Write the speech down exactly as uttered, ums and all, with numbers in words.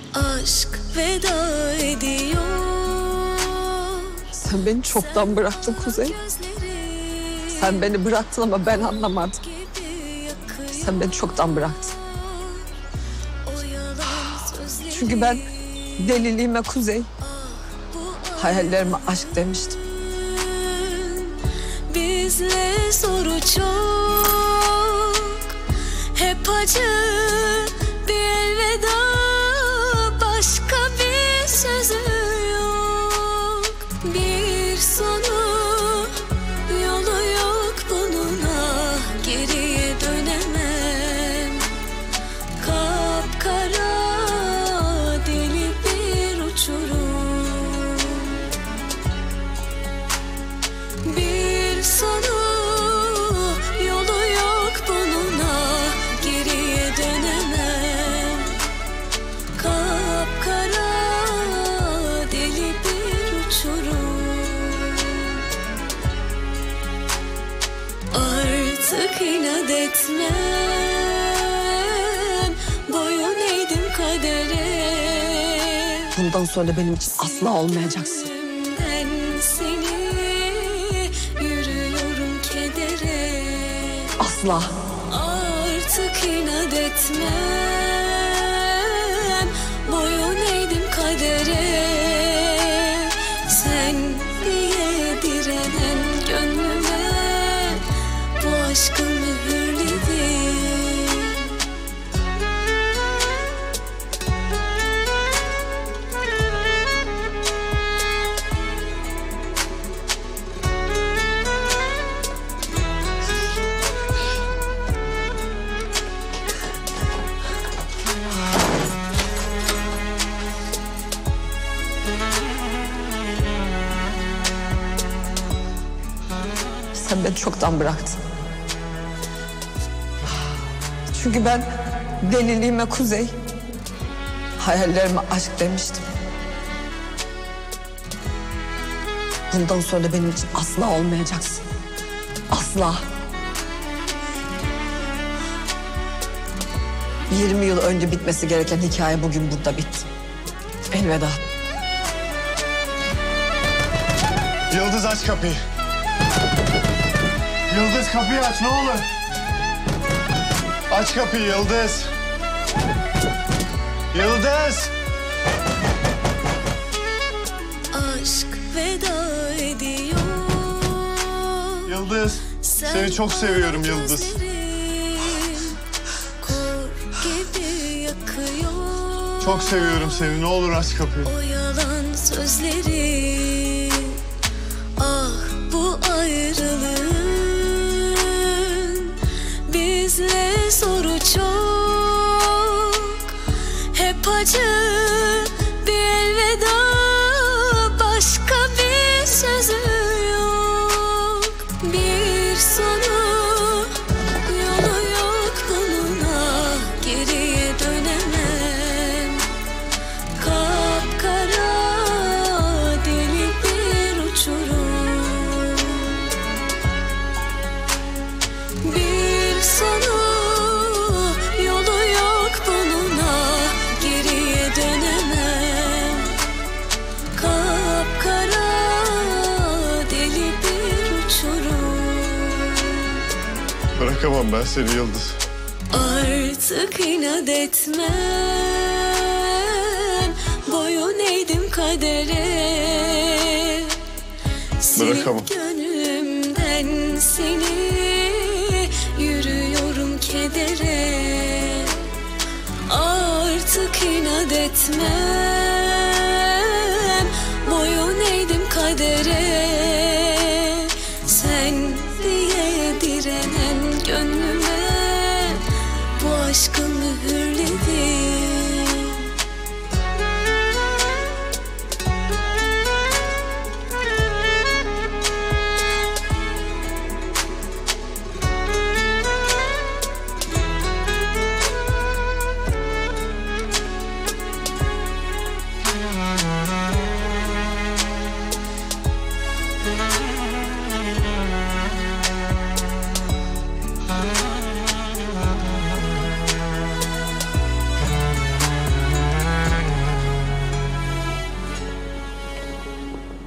Aşk veda ediyor. Sen beni çoktan bıraktın Kuzey. Sen beni bıraktın ama ben anlamadım. Sen beni çoktan bıraktın. Çünkü ben deliliğime Kuzey, hayallerime aşk demiştim. Bizle soru çok, hep acı bir elveda, başka bir sözü yok. Bir sonu, yolu yok bunun, ah geriye dönemem. Kapkara deli bir uçurum. Bir sonu, yolu yok bunun, ah geriye dönemem. Kapkara deli bir uçurum. Artık inat etmem, boyun eğdim kadere. Bundan sonra benim için asla olmayacaksın. Ben seni yürüyorum kedere. Asla. Artık inat etmem, boyun eğdim kadere. Sen diye direnen gönlüme bu aşkı mühürledim. Sen beni çoktan bıraktın. Çünkü ben deliliğime Kuzey, hayallerime aşk demiştim. Bundan sonra benim için asla olmayacaksın. Asla. yirmi yıl önce bitmesi gereken hikaye bugün burada bitti. Elveda. Yıldız aç kapıyı. Yıldız kapıyı aç ne olur. Aç kapıyı Yıldız. Yıldız. Aşk veda ediyor. Yıldız. Seni çok seviyorum Yıldız. Kor gibi yakıyor. Çok seviyorum seni. Ne olur aç kapıyı. O yalan sözleri, ah bu ayrılığın bizle soru çok, hep acı bir elveda, başka bir sözü yok. Bir sonu, yolu yok bunun, ah geriye dönemem. Kapkara deli bir uçurum. Bir sonu, yolu yok bunun, ah geriye dönemem. Kapkara deli bir uçurum. Bırakamam ben seni Yıldız. Artık inat etmem, boyun eğdim kadere. Bırakamam. Silip gönlümden seni, yürüyorum kedere. Artık inat etmem,